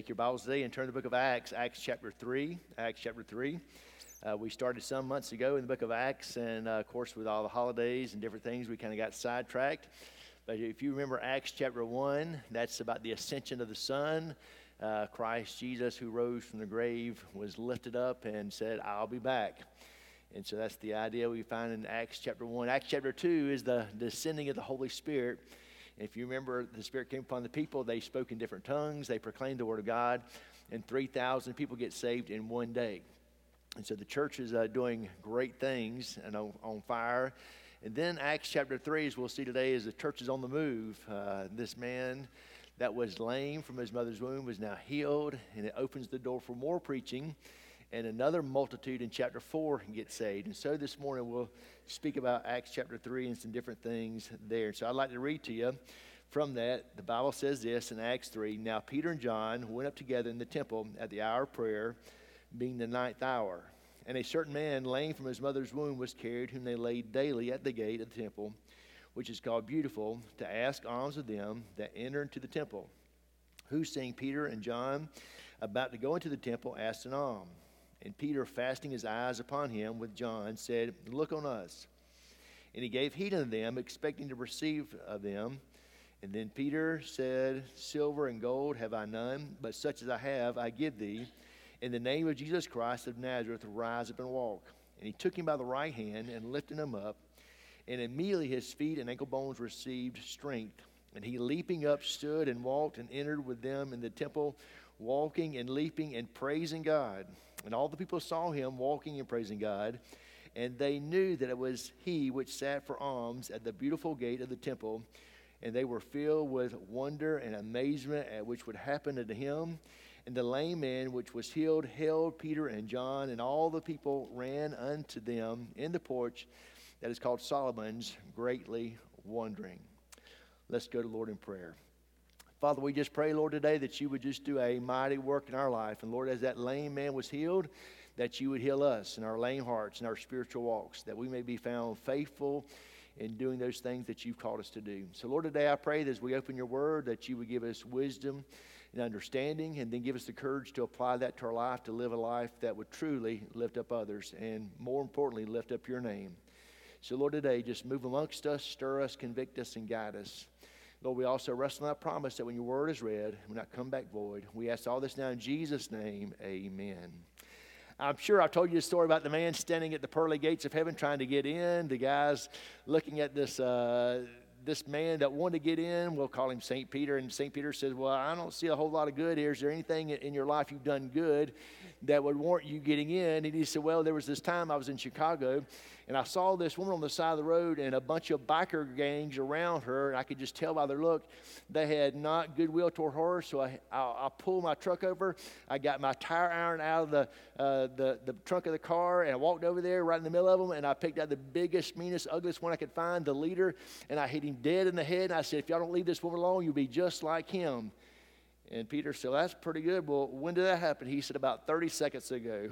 Take your Bibles today and turn to the book of Acts, Acts chapter 3. Acts chapter 3. We started some months ago in the book of Acts, and of course, with all the holidays and different things, we kind of got sidetracked. But if you remember Acts chapter 1, that's about the ascension of the Son. Christ Jesus, who rose from the grave, was lifted up and said, "I'll be back." And so that's the idea we find in Acts chapter 1. Acts chapter 2 is the descending of the Holy Spirit. If you remember, the Spirit came upon the people. They spoke in different tongues. They proclaimed the Word of God. And 3,000 people get saved in one day. And so the church is doing great things and on fire. And then Acts chapter 3, as we'll see today, is the church is on the move. This man that was lame from his mother's womb is now healed. And it opens the door for more preaching. And another multitude in chapter 4 gets saved. And so this morning we'll speak about Acts chapter 3 and some different things there. So I'd like to read to you from that. The Bible says this in Acts 3. Now Peter and John went up together in the temple at the hour of prayer, being the 9th hour. And a certain man, lame from his mother's womb, was carried, whom they laid daily at the gate of the temple, which is called Beautiful, to ask alms of them that enter into the temple. Who, seeing Peter and John about to go into the temple, asked an alms. And Peter, fastening his eyes upon him with John, said, "Look on us." And he gave heed unto them, expecting to receive of them. And then Peter said, "Silver and gold have I none, but such as I have I give thee. In the name of Jesus Christ of Nazareth, rise up and walk." And he took him by the right hand and lifted him up. And immediately his feet and ankle bones received strength. And he, leaping up, stood and walked and entered with them in the temple, walking and leaping and praising God. And all the people saw him walking and praising God, and they knew that it was he which sat for alms at the beautiful gate of the temple. And they were filled with wonder and amazement at which would happen unto him. And the lame man which was healed held Peter and John, and all the people ran unto them in the porch that is called Solomon's, greatly wondering. Let's go to the Lord in prayer. Father, we just pray, Lord, today that you would just do a mighty work in our life. And Lord, as that lame man was healed, that you would heal us in our lame hearts and our spiritual walks, that we may be found faithful in doing those things that you've called us to do. So Lord, today I pray that as we open your word, that you would give us wisdom and understanding, and then give us the courage to apply that to our life, to live a life that would truly lift up others, and more importantly, lift up your name. So Lord, today just move amongst us, stir us, convict us, and guide us. Lord, we also rest on that promise that when your word is read, it will not come back void. We ask all this now in Jesus' name, amen. I'm sure I've told you the story about the man standing at the pearly gates of heaven trying to get in. The guys looking at this man that wanted to get in, we'll call him St. Peter. And St. Peter says, "Well, I don't see a whole lot of good here. Is there anything in your life you've done good that would warrant you getting in?" And he said, "Well, there was this time I was in Chicago, and I saw this woman on the side of the road and a bunch of biker gangs around her, and I could just tell by their look they had not goodwill toward her. So I pulled my truck over. I got my tire iron out of the trunk of the car, and I walked over there right in the middle of them, and I picked out the biggest, meanest, ugliest one I could find, the leader, and I hit him dead in the head. And I said, 'If y'all don't leave this woman alone, you'll be just like him.'" And Peter said, "That's pretty good. Well, when did that happen?" He said, "About 30 seconds ago."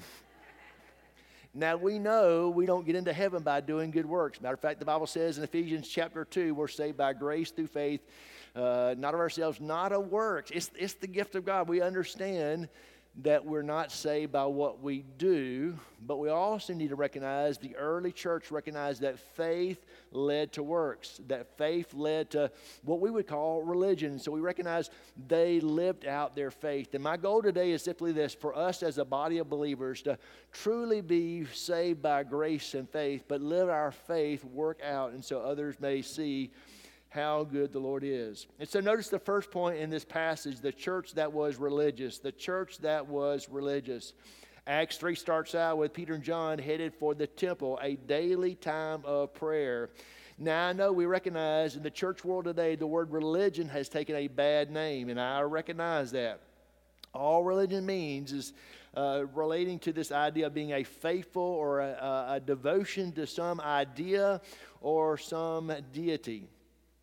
Now, we know we don't get into heaven by doing good works. Matter of fact, the Bible says in Ephesians chapter 2, we're saved by grace through faith, not of ourselves, not of works. It's the gift of God. We understand that we're not saved by what we do, but we also need to recognize, the early church recognized that faith led to works, that faith led to what we would call religion. So we recognize they lived out their faith. And my goal today is simply this: for us as a body of believers to truly be saved by grace and faith, but live our faith work out, and so others may see how good the Lord is. And so notice the first point in this passage, the church that was religious. The church that was religious. Acts 3 starts out with Peter and John headed for the temple, a daily time of prayer. Now, I know we recognize in the church world today, the word religion has taken a bad name, and I recognize that. All religion means is relating to this idea of being a faithful or a devotion to some idea or some deity.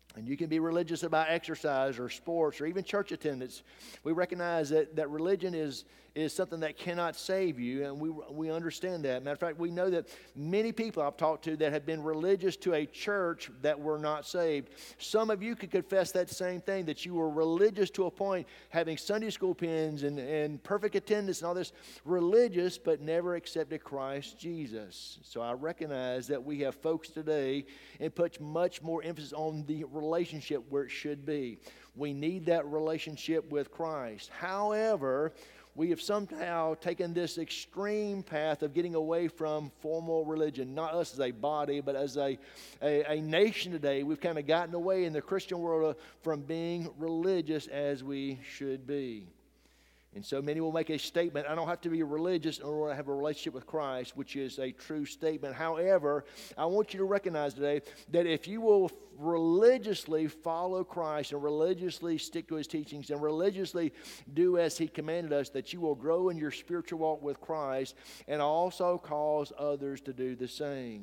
And you can be religious about exercise or sports or even church attendance. We recognize that religion is something that cannot save you, and we understand that. Matter of fact, we know that many people I've talked to that have been religious to a church that were not saved. Some of you could confess that same thing, that you were religious to a point, having Sunday school pins and perfect attendance and all this, religious, but never accepted Christ Jesus. So I recognize that we have folks today and put much more emphasis on the relationship where it should be. We need that relationship with Christ. However, we have somehow taken this extreme path of getting away from formal religion, not us as a body, but as a nation today. We've kind of gotten away in the Christian world from being religious as we should be. And so many will make a statement, I don't have to be religious in order to have a relationship with Christ, which is a true statement. However, I want you to recognize today that if you will religiously follow Christ and religiously stick to His teachings and religiously do as He commanded us, that you will grow in your spiritual walk with Christ and also cause others to do the same.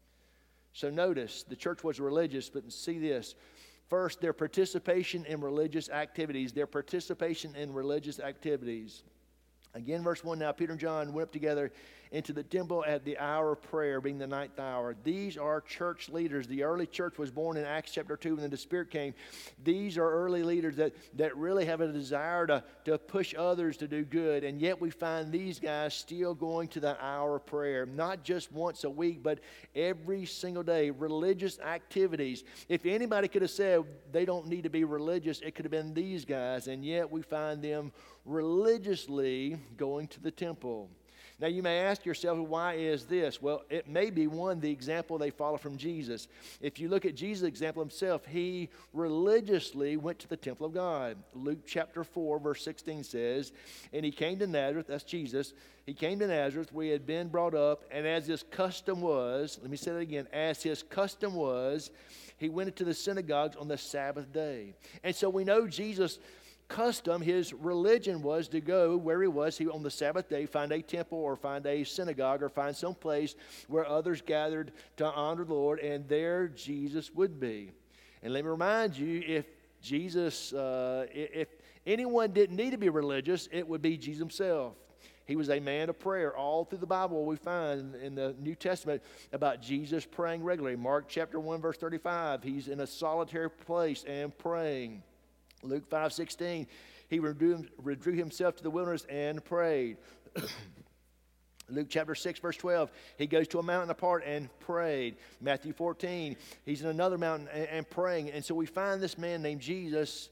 So notice, the church was religious, but see this. First, their participation in religious activities. Their participation in religious activities. Again, verse 1, now Peter and John went up together into the temple at the hour of prayer, being the ninth hour. These are church leaders. The early church was born in Acts chapter 2 when the Spirit came. These are early leaders that really have a desire to push others to do good. And yet we find these guys still going to the hour of prayer, not just once a week, but every single day. Religious activities. If anybody could have said they don't need to be religious, it could have been these guys. And yet we find them religiously going to the temple. Now you may ask yourself, why is this? Well, it may be one, the example they follow from Jesus. If you look at Jesus' example himself, he religiously went to the temple of God. Luke chapter 4 verse 16 says, and he came to Nazareth, that's Jesus, he came to Nazareth where he had been brought up, and as his custom was, let me say that again, as his custom was, he went into the synagogues on the Sabbath day. And so we know Jesus' custom, his religion was to go where he was. He on the Sabbath day find a temple or find a synagogue or find some place where others gathered to honor the Lord, and there Jesus would be. And let me remind you, if Jesus, if anyone didn't need to be religious, it would be Jesus himself. He was a man of prayer. All through the Bible we find in the New Testament about Jesus praying regularly. Mark chapter 1 verse 35, he's in a solitary place and praying. Luke 5:16, he withdrew himself to the wilderness and prayed. Luke chapter 6 verse 12, he goes to a mountain apart and prayed. Matthew 14, he's in another mountain and praying. And so we find this man named Jesus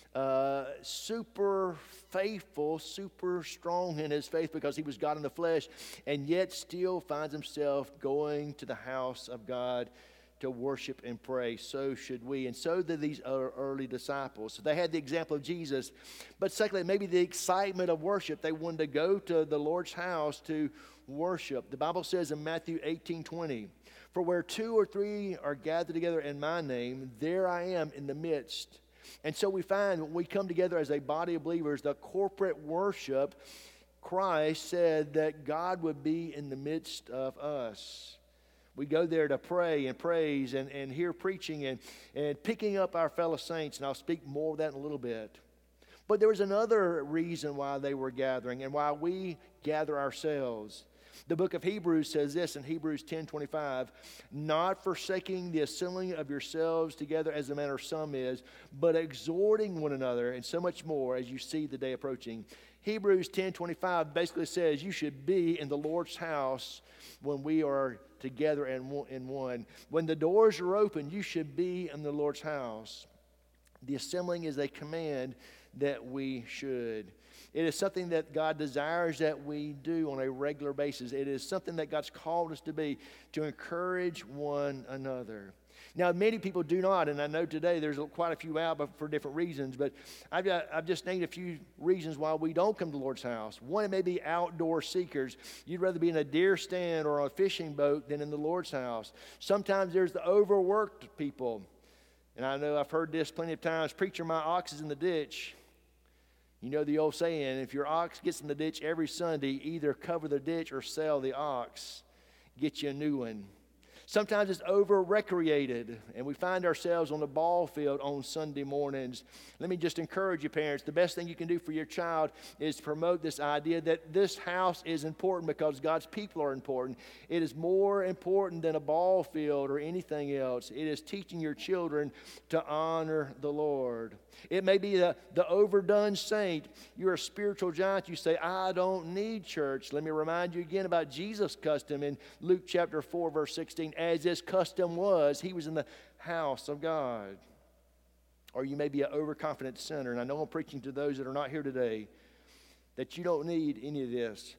super faithful, super strong in his faith because he was God in the flesh, and yet still finds himself going to the house of God to worship and pray. So should we, and so did these early disciples. So they had the example of Jesus, but secondly, maybe the excitement of worship. They wanted to go to the Lord's house to worship. The Bible says in Matthew 18:20, for where 2 or 3 are gathered together in my name, there I am in the midst. And so we find when we come together as a body of believers, the corporate worship, Christ said that God would be in the midst of us. We go there to pray and praise and hear preaching and picking up our fellow saints. And I'll speak more of that in a little bit. But there was another reason why they were gathering and why we gather ourselves. The book of Hebrews says this in Hebrews 10:25, not forsaking the assembling of yourselves together as the manner of some is, but exhorting one another, and so much more as you see the day approaching. Hebrews 10:25 basically says you should be in the Lord's house when we are together in one. When the doors are open, you should be in the Lord's house. The assembling is a command that we should. It is something that God desires that we do on a regular basis. It is something that God's called us to be, to encourage one another. Now, many people do not, and I know today there's quite a few out but for different reasons, but I've just named a few reasons why we don't come to the Lord's house. One, it may be outdoor seekers. You'd rather be in a deer stand or on a fishing boat than in the Lord's house. Sometimes there's the overworked people, and I know I've heard this plenty of times, preacher, my ox is in the ditch. You know the old saying, if your ox gets in the ditch every Sunday, either cover the ditch or sell the ox. Get you a new one. Sometimes it's over-recreated, and we find ourselves on the ball field on Sunday mornings. Let me just encourage you, parents, the best thing you can do for your child is to promote this idea that this house is important because God's people are important. It is more important than a ball field or anything else. It is teaching your children to honor the Lord. It may be the overdone saint. You're a spiritual giant. You say, I don't need church. Let me remind you again about Jesus' custom in Luke chapter 4, verse 16. As his custom was, he was in the house of God. Or you may be an overconfident sinner. And I know I'm preaching to those that are not here today that you don't need any of this.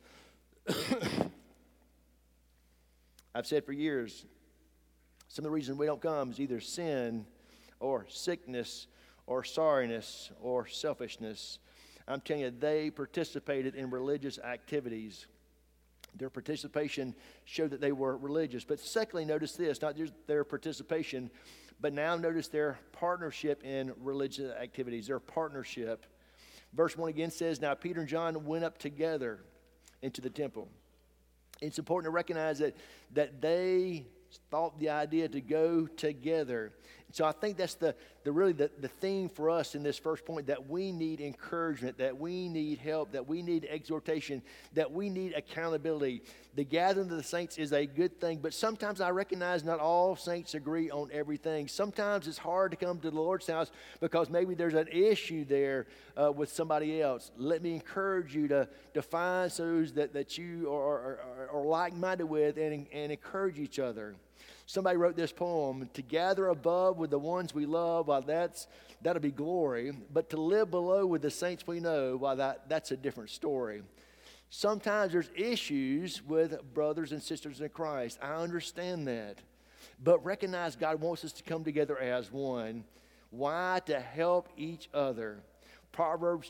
I've said for years, some of the reasons we don't come is either sin or sickness or sorriness or selfishness. I'm telling you, they participated in religious activities. Their participation showed that they were religious. But secondly, notice this, not just their participation, but now notice their partnership in religious activities, their partnership. Verse 1 again says, now Peter and John went up together into the temple. It's important to recognize that they thought the idea to go together. So I think that's the theme for us in this first point, that we need encouragement, that we need help, that we need exhortation, that we need accountability. The gathering of the saints is a good thing, but sometimes I recognize not all saints agree on everything. Sometimes it's hard to come to the Lord's house because maybe there's an issue there with somebody else. Let me encourage you to find those that you are like-minded with and encourage each other. Somebody wrote this poem, to gather above with the ones we love, well, that'll be glory. But to live below with the saints we know, well, that's a different story. Sometimes there's issues with brothers and sisters in Christ. I understand that. But recognize God wants us to come together as one. Why? To help each other. Proverbs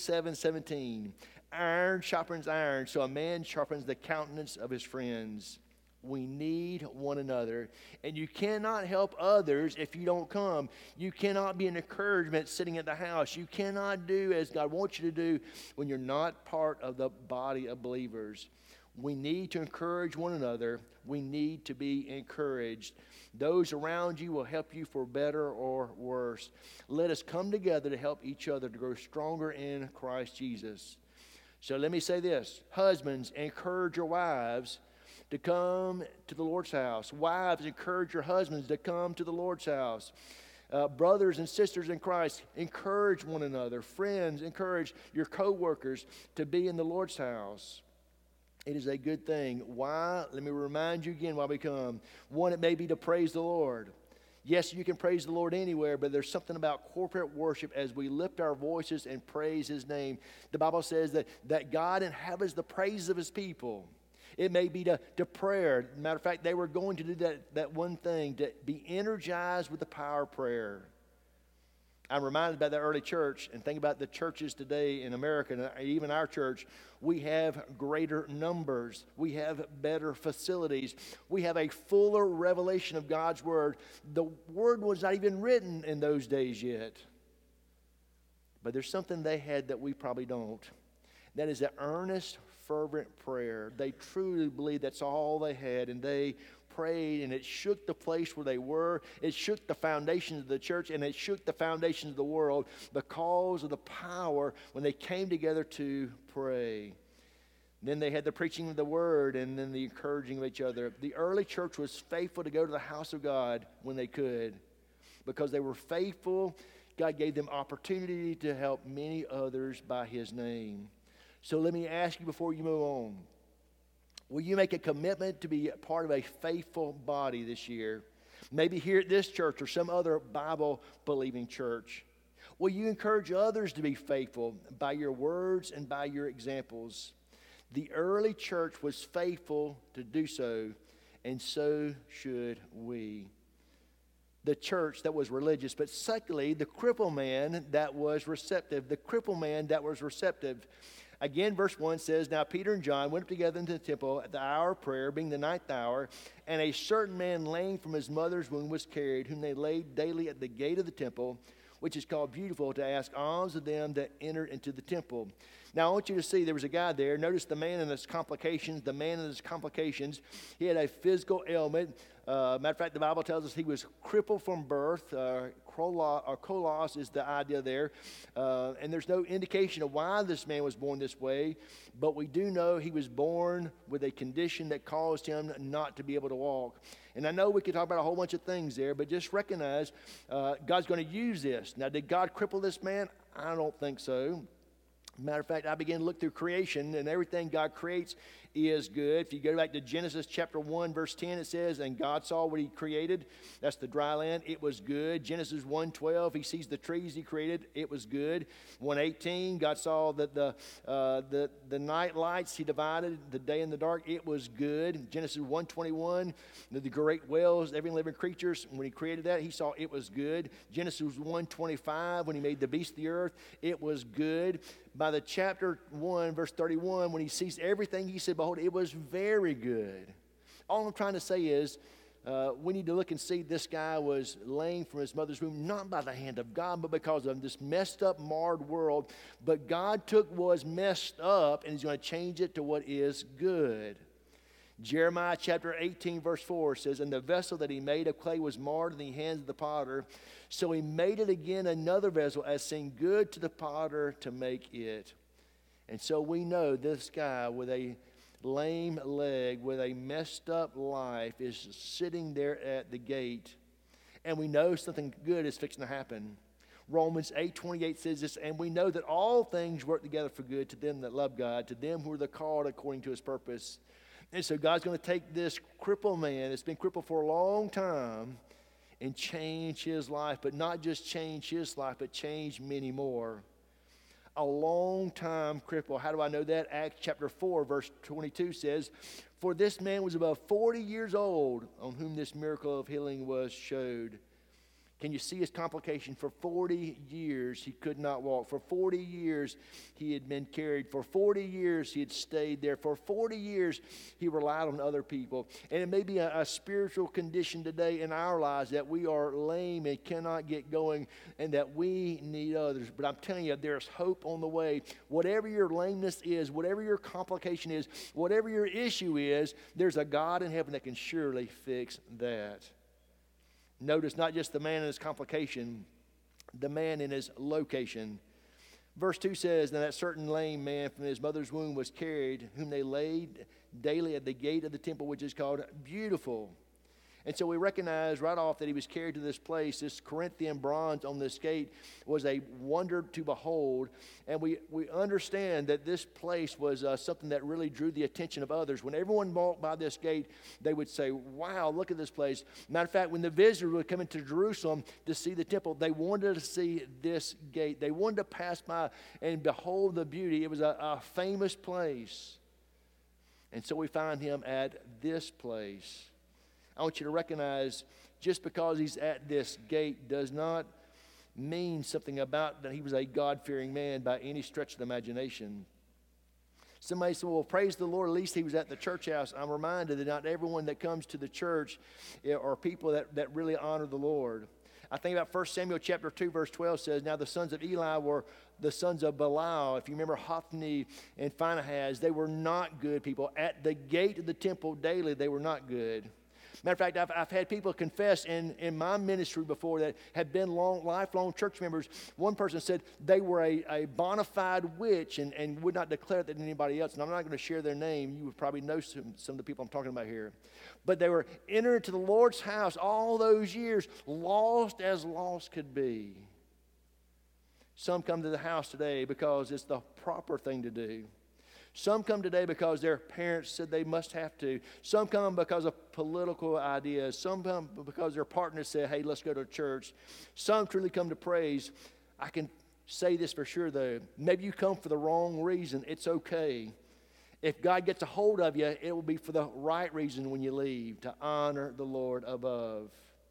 27:17. Iron sharpens iron, so a man sharpens the countenance of his friends. We need one another. And you cannot help others if you don't come. You cannot be an encouragement sitting at the house. You cannot do as God wants you to do when you're not part of the body of believers. We need to encourage one another. We need to be encouraged. Those around you will help you for better or worse. Let us come together to help each other to grow stronger in Christ Jesus. So let me say this. Husbands, encourage your wives to come to the Lord's house. Wives, encourage your husbands to come to the Lord's house. Brothers and sisters in Christ, encourage one another. Friends, encourage your co-workers to be in the Lord's house. It is a good thing. Why? Let me remind you again why we come. One, it may be to praise the Lord. Yes, you can praise the Lord anywhere, but there's something about corporate worship as we lift our voices and praise His name. The Bible says that God inhabits the praises of His people. It may be to prayer. Matter of fact, they were going to do that one thing, to be energized with the power of prayer. I'm reminded about the early church, and think about the churches today in America, and even our church. We have greater numbers. We have better facilities. We have a fuller revelation of God's Word. The Word was not even written in those days yet. But there's something they had that we probably don't. That is an earnest, fervent prayer. They truly believed that's all they had, and they prayed, and it shook the place where they were. It shook the foundations of the church, and it shook the foundations of the world because of the power when they came together to pray. Then they had the preaching of the word and then the encouraging of each other. The early church was faithful to go to the house of God when they could. Because they were faithful, God gave them opportunity to help many others by His name. So let me ask you before you move on. Will you make a commitment to be part of a faithful body this year? Maybe here at this church or some other Bible-believing church. Will you encourage others to be faithful by your words and by your examples? The early church was faithful to do so, and so should we. The church that was religious, but secondly, the crippled man that was receptive. The crippled man that was receptive. Again, verse 1 says, now Peter and John went up together into the temple at the hour of prayer, being the ninth hour, and a certain man lame from his mother's womb was carried, whom they laid daily at the gate of the temple, which is called Beautiful, to ask alms of them that entered into the temple. Now, I want you to see there was a guy there. Notice the man and his complications. The man and his complications. He had a physical ailment. Matter of fact, the Bible tells us he was crippled from birth. Kolos is the idea there. And there's no indication of why this man was born this way. But we do know he was born with a condition that caused him not to be able to walk. And I know we could talk about a whole bunch of things there, but just recognize God's going to use this. Now, did God cripple this man? I don't think so. Matter of fact, I began to look through creation, and everything God creates is good. If you go back to Genesis chapter 1, verse 10, it says, and God saw what he created. That's the dry land. It was good. Genesis 1:12, he sees the trees he created. It was good. 1:18, God saw that the night lights he divided, the day and the dark. It was good. Genesis 1:21, the great whales, every living creatures, when he created that, he saw it was good. Genesis 1:25, when he made the beasts of the earth, it was good. By the chapter 1, verse 31, when he sees everything, he said, behold, it was very good. All I'm trying to say is we need to look and see this guy was lame from his mother's womb, not by the hand of God, but because of this messed up, marred world. But God took what was messed up, and he's going to change it to what is good. Jeremiah chapter 18, verse 4 says, and the vessel that he made of clay was marred in the hands of the potter. So he made it again another vessel, as seemed good to the potter to make it. And so we know this guy with a lame leg, with a messed up life, is sitting there at the gate. And we know something good is fixing to happen. Romans 8:28 says this, and we know that all things work together for good to them that love God, to them who are the called according to his purpose. And so God's going to take this crippled man that's been crippled for a long time and change his life, but not just change his life, but change many more. A long time cripple. How do I know that? Acts chapter 4, verse 22 says, for this man was about 40 years old on whom this miracle of healing was showed. Can you see his complication? For 40 years, he could not walk. For 40 years, he had been carried. For 40 years, he had stayed there. For 40 years, he relied on other people. And it may be a spiritual condition today in our lives that we are lame and cannot get going and that we need others. But I'm telling you, there's hope on the way. Whatever your lameness is, whatever your complication is, whatever your issue is, there's a God in heaven that can surely fix that. Notice not just the man in his complication, the man in his location. Verse 2 says, now that certain lame man from his mother's womb was carried, whom they laid daily at the gate of the temple, which is called Beautiful. And so we recognize right off that he was carried to this place. This Corinthian bronze on this gate was a wonder to behold. And we understand that this place was something that really drew the attention of others. When everyone walked by this gate, they would say, wow, look at this place. Matter of fact, when the visitors would come into Jerusalem to see the temple, they wanted to see this gate. They wanted to pass by and behold the beauty. It was a famous place. And so we find him at this place. I want you to recognize just because he's at this gate does not mean something about that he was a God-fearing man by any stretch of the imagination. Somebody said, well, praise the Lord, at least he was at the church house. I'm reminded that not everyone that comes to the church are people that really honor the Lord. I think about 1 Samuel chapter 2, verse 12 says, now the sons of Eli were the sons of Belial. If you remember Hophni and Phinehas, they were not good people. At the gate of the temple daily, they were not good. Matter of fact, I've had people confess in my ministry before that have been lifelong church members. One person said they were a bona fide witch and would not declare that to anybody else. And I'm not going to share their name. You would probably know some of the people I'm talking about here. But they were entering into the Lord's house all those years, lost as lost could be. Some come to the house today because it's the proper thing to do. Some come today because their parents said they must have to. Some come because of political ideas. Some come because their partners said, hey, let's go to church. Some truly come to praise. I can say this for sure, though. Maybe you come for the wrong reason. It's okay. If God gets a hold of you, it will be for the right reason when you leave, to honor the Lord above.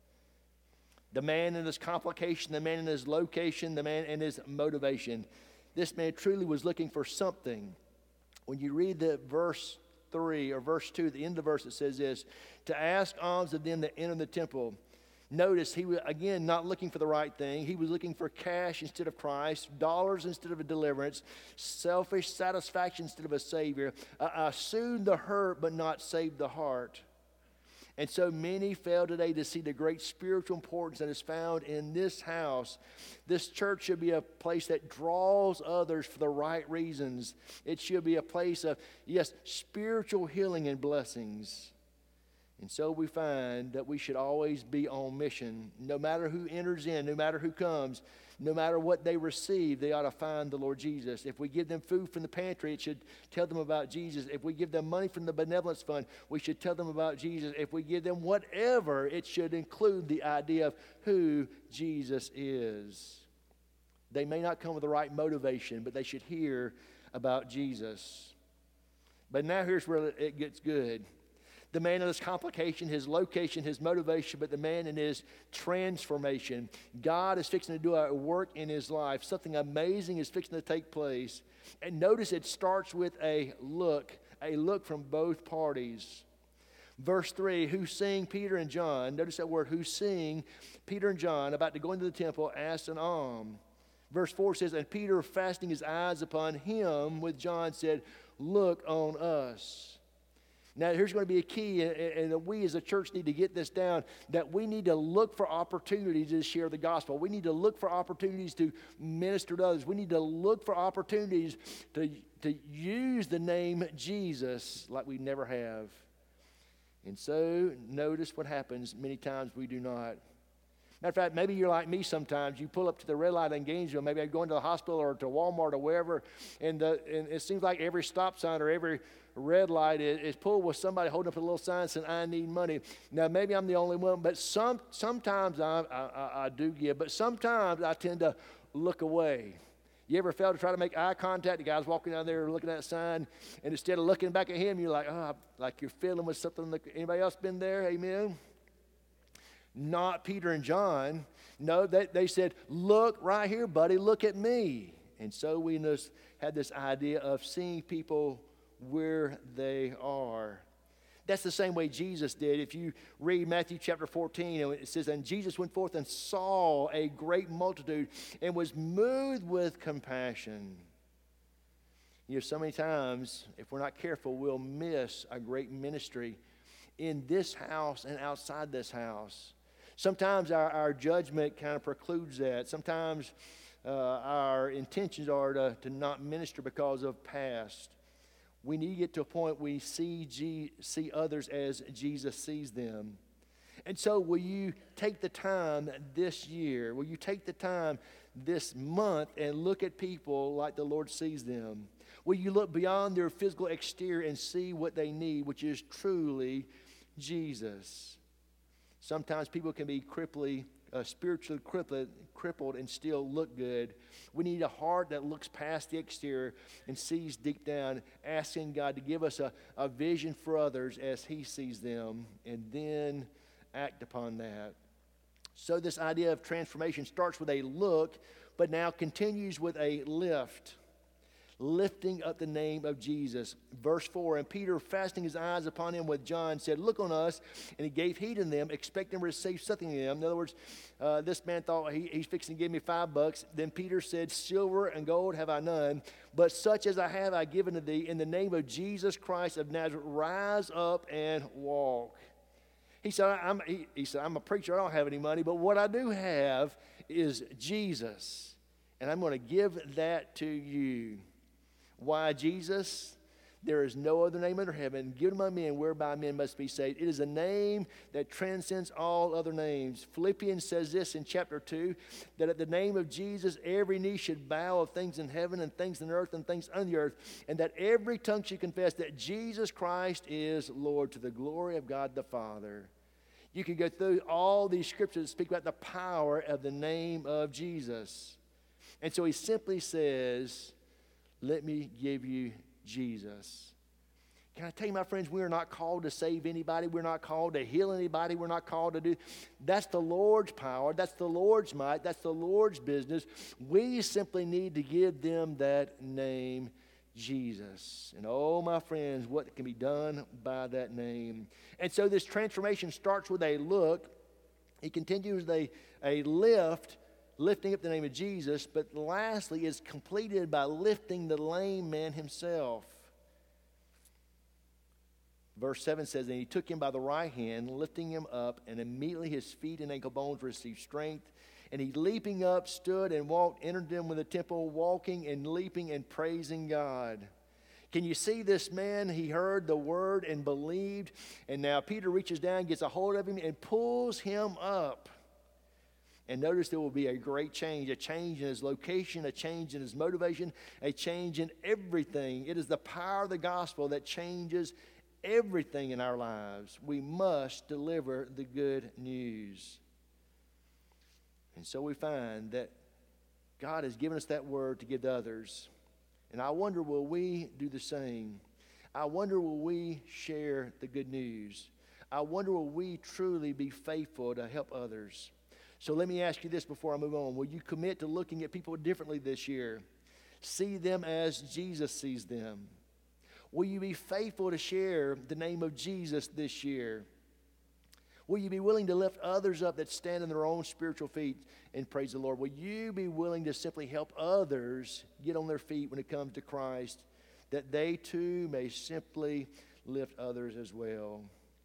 The man in his complication, the man in his location, the man in his motivation. This man truly was looking for something. When you read the verse 3 or verse 2, at the end of the verse, it says this, to ask alms of them that enter the temple. Notice he was, again, not looking for the right thing. He was looking for cash instead of Christ, dollars instead of a deliverance, selfish satisfaction instead of a Savior. Soothe the hurt but not save the heart. And so many fail today to see the great spiritual importance that is found in this house. This church should be a place that draws others for the right reasons. It should be a place of, yes, spiritual healing and blessings. And so we find that we should always be on mission. No matter who enters in, no matter who comes, no matter what they receive, they ought to find the Lord Jesus. If we give them food from the pantry, it should tell them about Jesus. If we give them money from the benevolence fund, we should tell them about Jesus. If we give them whatever, it should include the idea of who Jesus is. They may not come with the right motivation, but they should hear about Jesus. But now here's where it gets good. The man in his complication, his location, his motivation, but the man in his transformation. God is fixing to do a work in his life. Something amazing is fixing to take place. And notice it starts with a look from both parties. Verse 3, who seeing Peter and John, notice that word, who seeing Peter and John about to go into the temple, asked an alms. Verse 4 says, and Peter, fastening his eyes upon him with John, said, look on us. Now, here's going to be a key, and we as a church need to get this down, that we need to look for opportunities to share the gospel. We need to look for opportunities to minister to others. We need to look for opportunities to use the name Jesus like we never have. And so, notice what happens. Many times we do not. Matter of fact, maybe you're like me sometimes. You pull up to the red light in Gainesville, maybe I'm going to the hospital or to Walmart or wherever, and it seems like every stop sign or every red light is pulled with somebody holding up a little sign saying, I need money. Now, maybe I'm the only one, but sometimes I do give, but sometimes I tend to look away. You ever failed to try to make eye contact? The guy's walking down there looking at that sign, and instead of looking back at him, you're like, like you're fiddling with something. Anybody else been there? Amen? Not Peter and John. No, they said, look right here, buddy, look at me. And so we just had this idea of seeing people where they are. That's the same way Jesus did. If you read Matthew chapter 14, it says, and Jesus went forth and saw a great multitude and was moved with compassion. You know, so many times, if we're not careful, we'll miss a great ministry in this house and outside this house. Sometimes our judgment kind of precludes that. Sometimes our intentions are to not minister because of past. We need to get to a point we see others as Jesus sees them. And so will you take the time this year, will you take the time this month and look at people like the Lord sees them? Will you look beyond their physical exterior and see what they need, which is truly Jesus? Sometimes people can be spiritually crippled and still look good. We need a heart that looks past the exterior and sees deep down, asking God to give us a vision for others as He sees them, and then act upon that. So this idea of transformation starts with a look, but now continues with a lift. Lifting up the name of Jesus. Verse 4, and Peter, fastening his eyes upon him with John, said, look on us. And he gave heed to them, expecting to receive something from them. In other words, this man thought he's fixing to give me $5. Then Peter said, silver and gold have I none, but such as I have I given to thee. In the name of Jesus Christ of Nazareth, rise up and walk. He said, I'm a preacher, I don't have any money, but what I do have is Jesus. And I'm going to give that to you. Why Jesus? There is no other name under heaven given among men whereby men must be saved. It is a name that transcends all other names. Philippians says this in chapter 2, that at the name of Jesus every knee should bow, of things in heaven and things in earth and things on the earth, and that every tongue should confess that Jesus Christ is Lord, to the glory of God the Father. You can go through all these scriptures that speak about the power of the name of Jesus. And so he simply says, let me give you Jesus. Can I tell you, my friends, we are not called to save anybody. We're not called to heal anybody. We're not called to do. That's the Lord's power. That's the Lord's might. That's the Lord's business. We simply need to give them that name, Jesus. And oh, my friends, what can be done by that name? And so this transformation starts with a look. He continues a lifting up the name of Jesus, but lastly is completed by lifting the lame man himself. Verse 7 says, and he took him by the right hand, lifting him up, and immediately his feet and ankle bones received strength. And he, leaping up, stood and walked, entered them with the temple, walking and leaping and praising God. Can you see this man? He heard the word and believed. And now Peter reaches down, gets a hold of him, and pulls him up. And notice there will be a great change, a change in his location, a change in his motivation, a change in everything. It is the power of the gospel that changes everything in our lives. We must deliver the good news. And so we find that God has given us that word to give to others. And I wonder, will we do the same? I wonder, will we share the good news? I wonder, will we truly be faithful to help others? So let me ask you this before I move on. Will you commit to looking at people differently this year? See them as Jesus sees them. Will you be faithful to share the name of Jesus this year? Will you be willing to lift others up that stand on their own spiritual feet and praise the Lord? Will you be willing to simply help others get on their feet when it comes to Christ, that they too may simply lift others as well?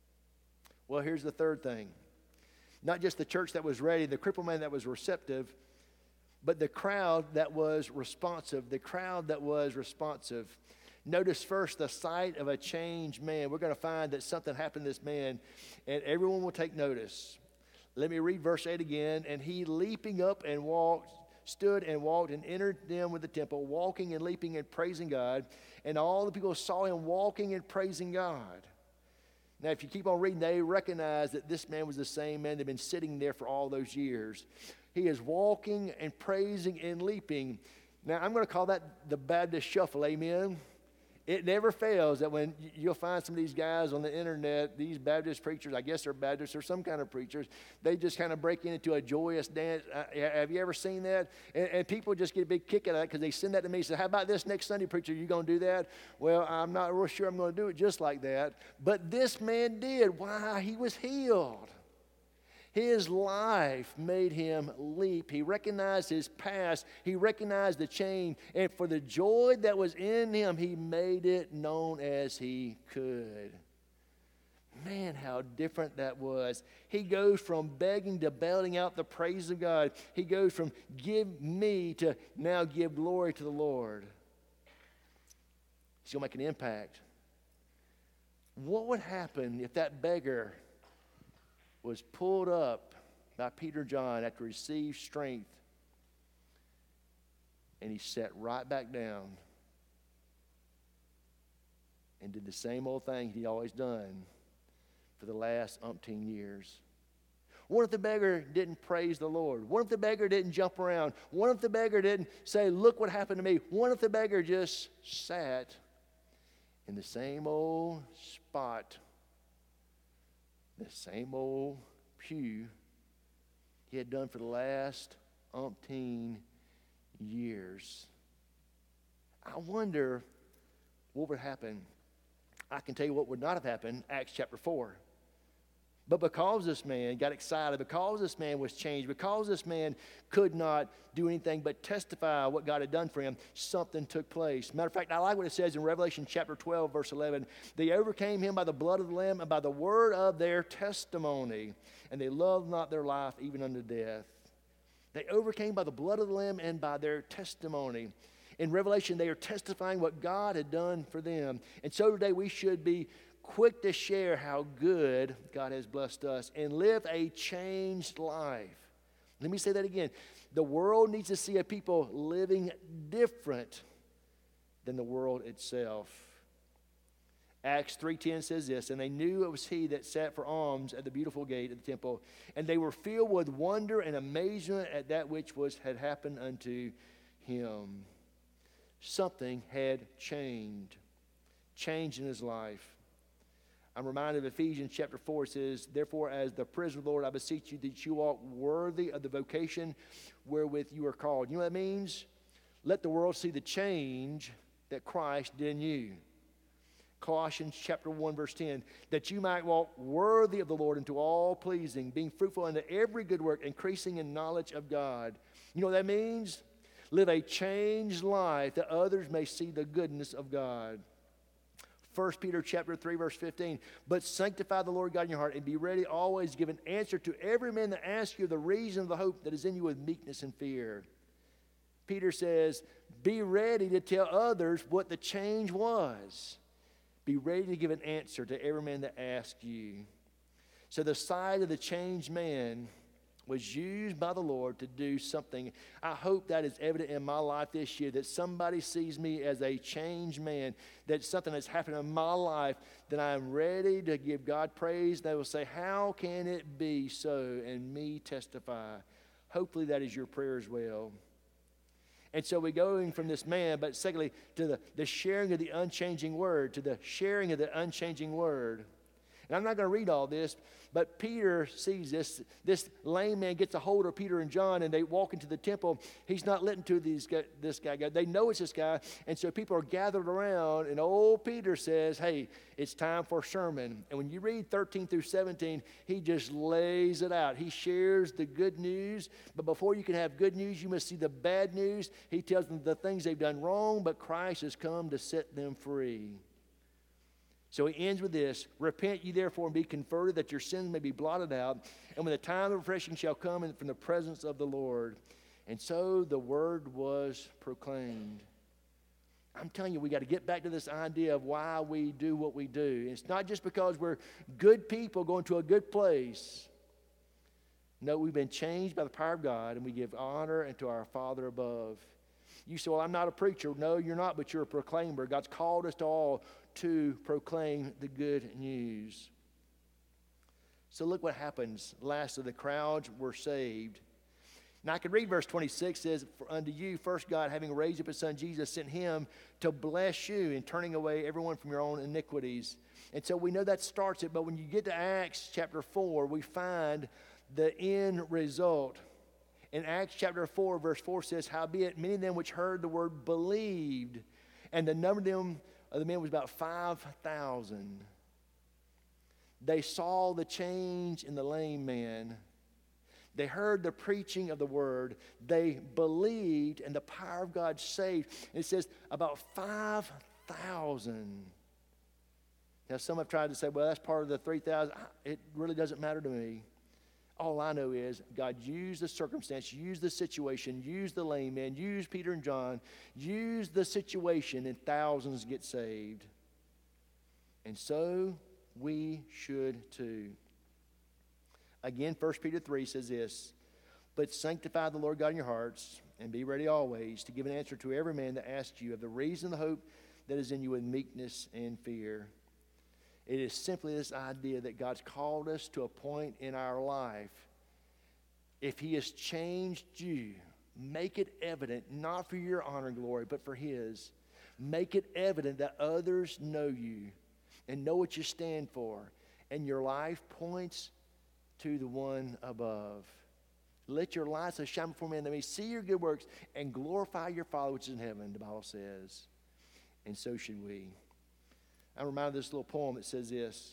Well, here's the third thing. Not just the church that was ready, the crippled man that was receptive, but the crowd that was responsive. The crowd that was responsive. Notice first the sight of a changed man. We're going to find that something happened to this man, and everyone will take notice. Let me read verse 8 again. And he, leaping up and walked, stood and walked and entered them with the temple, walking and leaping and praising God. And all the people saw him walking and praising God. Now, if you keep on reading, they recognize that this man was the same man that had been sitting there for all those years. He is walking and praising and leaping. Now, I'm going to call that the Baptist shuffle, amen? It never fails that when you'll find some of these guys on the internet, these Baptist preachers, I guess they're Baptists or some kind of preachers, they just kind of break into a joyous dance. Have you ever seen that? And people just get a big kick out of that because they send that to me and say, how about this next Sunday, preacher? You going to do that? Well, I'm not real sure I'm going to do it just like that. But this man did. Why? He was healed. His life made him leap. He recognized his past. He recognized the change. And for the joy that was in him, he made it known as he could. Man, how different that was. He goes from begging to belting out the praise of God. He goes from give me to now give glory to the Lord. He's going to make an impact. What would happen if that beggar was pulled up by Peter and John after he received strength, and he sat right back down and did the same old thing he'd always done for the last umpteen years? What if the beggar didn't praise the Lord? What if the beggar didn't jump around? What if the beggar didn't say, look what happened to me? What if the beggar just sat in the same old spot, the same old pew he had done for the last umpteen years? I wonder what would happen. I can tell you what would not have happened, Acts chapter 4. But because this man got excited, because this man was changed, because this man could not do anything but testify what God had done for him, something took place. Matter of fact, I like what it says in Revelation chapter 12, verse 11. They overcame him by the blood of the Lamb and by the word of their testimony, and they loved not their life even unto death. They overcame by the blood of the Lamb and by their testimony. In Revelation, they are testifying what God had done for them. And so today we should be quick to share how good God has blessed us and live a changed life. Let me say that again. The world needs to see a people living different than the world itself. Acts 3:10 says this, and they knew it was he that sat for alms at the beautiful gate of the temple, and they were filled with wonder and amazement at that which had happened unto him. Something had changed in his life. I'm reminded of Ephesians chapter 4. It says, therefore, as the prisoner of the Lord, I beseech you that you walk worthy of the vocation wherewith you are called. You know what that means? Let the world see the change that Christ did in you. Colossians chapter 1, verse 10, that you might walk worthy of the Lord into all pleasing, being fruitful unto every good work, increasing in knowledge of God. You know what that means? Live a changed life that others may see the goodness of God. 1 Peter chapter 3, verse 15, but sanctify the Lord God in your heart and be ready always to give an answer to every man that asks you the reason of the hope that is in you with meekness and fear. Peter says, be ready to tell others what the change was. Be ready to give an answer to every man that asks you. So the sight of the changed man was used by the Lord to do something. I hope that is evident in my life this year, that somebody sees me as a changed man, that something has happened in my life, that I'm ready to give God praise. They will say, how can it be so? And me testify. Hopefully that is your prayer as well. And so we're going from this man, but secondly, to the sharing of the unchanging word, to the sharing of the unchanging word. And I'm not going to read all this, but Peter sees this. This lame man gets a hold of Peter and John, and they walk into the temple. He's not letting this guy go. They know it's this guy, and so people are gathered around, and old Peter says, hey, it's time for a sermon. And when you read 13 through 17, he just lays it out. He shares the good news, but before you can have good news, you must see the bad news. He tells them the things they've done wrong, but Christ has come to set them free. So he ends with this, repent ye therefore and be converted, that your sins may be blotted out, and when the time of refreshing shall come from the presence of the Lord. And so the word was proclaimed. I'm telling you, we got to get back to this idea of why we do what we do. It's not just because we're good people going to a good place. No, we've been changed by the power of God, and we give honor unto our Father above. You say, well, I'm not a preacher. No, you're not, but you're a proclaimer. God's called us to all to proclaim the good news. So look what happens. Lastly, the crowds were saved. Now I can read verse 26, says, for unto you first God, having raised up his son Jesus, sent him to bless you in turning away everyone from your own iniquities. And so we know that starts it, but when you get to Acts chapter 4, we find the end result. In Acts chapter 4, verse 4 says, howbeit many of them which heard the word believed, and the number of the men was about 5,000. They saw the change in the lame man. They heard the preaching of the word. They believed, and the power of God saved. And it says about 5,000. Now some have tried to say, well, that's part of the 3,000. It really doesn't matter to me. All I know is God used the circumstance, used the situation, used the lame man, used Peter and John, used the situation, and thousands get saved. And so we should too. Again, 1 Peter 3 says this, but sanctify the Lord God in your hearts, and be ready always to give an answer to every man that asks you of the reason, the hope that is in you with meekness and fear. It is simply this idea that God's called us to a point in our life. If he has changed you, make it evident, not for your honor and glory, but for his. Make it evident that others know you and know what you stand for. And your life points to the one above. Let your light so shine before men that they may see your good works and glorify your Father which is in heaven, the Bible says. And so should we. I'm reminded of this little poem that says this.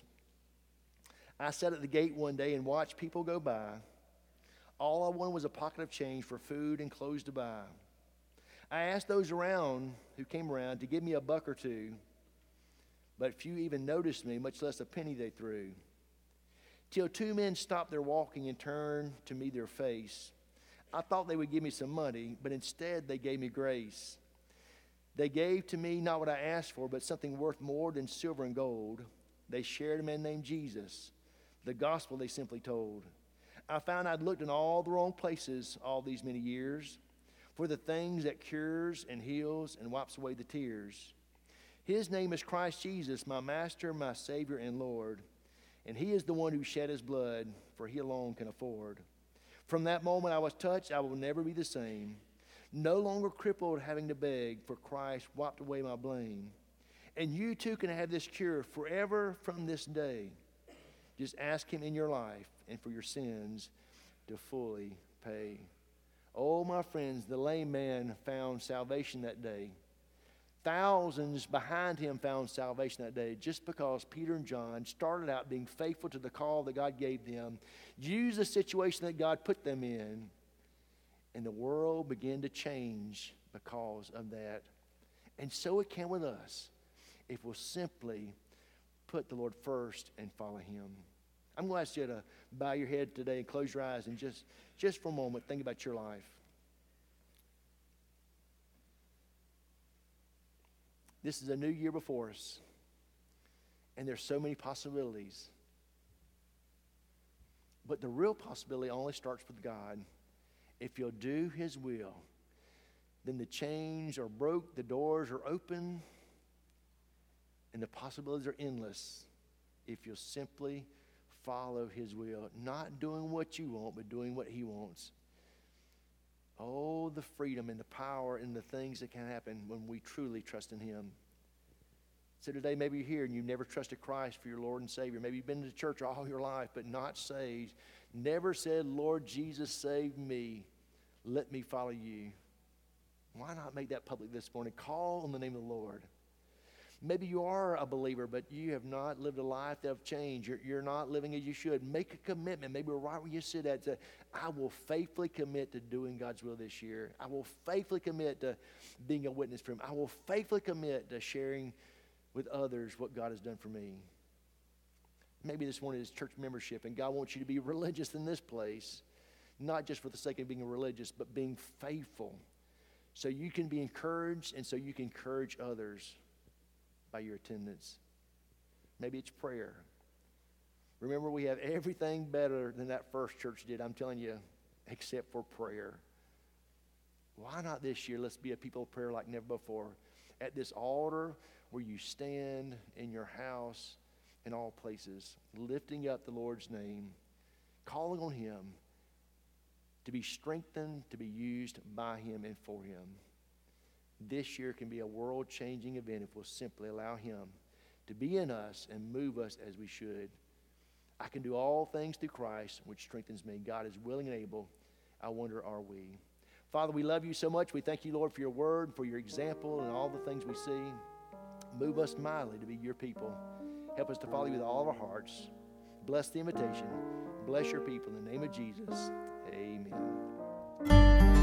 I sat at the gate one day and watched people go by. All I wanted was a pocket of change for food and clothes to buy. I asked those around who came around to give me a buck or two, but few even noticed me, much less a penny they threw. Till two men stopped their walking and turned to me their face. I thought they would give me some money, but instead they gave me grace. They gave to me not what I asked for, but something worth more than silver and gold. They shared a man named Jesus. The gospel they simply told. I found I'd looked in all the wrong places all these many years for the things that cures and heals and wipes away the tears. His name is Christ Jesus, my Master, my Savior, and Lord. And he is the one who shed his blood, for he alone can afford. From that moment I was touched, I will never be the same. No longer crippled, having to beg, for Christ wiped away my blame. And you too can have this cure forever from this day. Just ask him in your life and for your sins to fully pay. Oh, my friends, the lame man found salvation that day. Thousands behind him found salvation that day just because Peter and John started out being faithful to the call that God gave them, used the situation that God put them in, and the world began to change because of that. And so it can with us if we'll simply put the Lord first and follow him. I'm going to ask you to bow your head today and close your eyes and just for a moment think about your life. This is a new year before us, and there's so many possibilities. But the real possibility only starts with God. If you'll do his will, then the chains are broke, the doors are open, and the possibilities are endless if you'll simply follow his will. Not doing what you want, but doing what he wants. Oh, the freedom and the power and the things that can happen when we truly trust in him. So today, maybe you're here and you've never trusted Christ for your Lord and Savior. Maybe you've been to church all your life, but not saved. Never said, Lord Jesus, save me. Let me follow you. Why not make that public this morning? Call on the name of the Lord. Maybe you are a believer, but you have not lived a life that have changed. You're not living as you should. Make a commitment. Maybe right where you sit at, say, I will faithfully commit to doing God's will this year. I will faithfully commit to being a witness for him. I will faithfully commit to sharing with others what God has done for me. Maybe this morning is church membership, and God wants you to be religious in this place, not just for the sake of being religious, but being faithful, so you can be encouraged and so you can encourage others by your attendance. Maybe it's prayer. Remember, we have everything better than that first church did, I'm telling you, except for prayer. Why not this year? Let's be a people of prayer like never before. At this altar where you stand in your house, in all places, lifting up the Lord's name, calling on him to be strengthened, to be used by him and for him. This year can be a world-changing event if we'll simply allow him to be in us and move us as we should. I can do all things through Christ, which strengthens me. God is willing and able. I wonder, are we? Father, we love you so much. We thank you, Lord, for your word, for your example, and all the things we see. Move us mightily to be your people. Help us to follow you with all of our hearts. Bless the invitation. Bless your people in the name of Jesus. Amen.